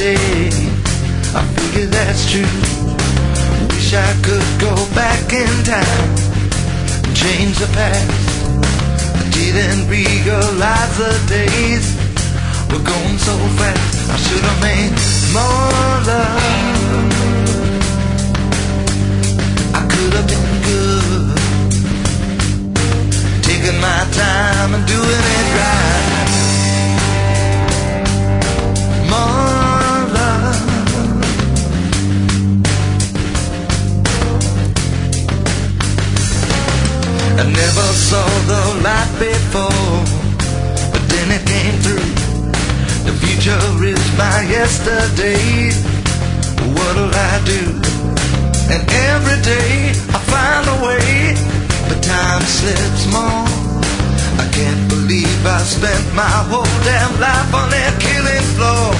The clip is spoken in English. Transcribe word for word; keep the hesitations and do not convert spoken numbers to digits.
day. I figure that's true. Wish I could go back in time, change the past. I didn't realize the days were going so fast. I should have made more love. I could have been good, taking my time and doing it right. More love. I never saw the light before, but then it came through. The future is my yesterday. What'll I do? And every day I find a way, but time slips more. I can't believe I spent my whole damn life on that killing floor.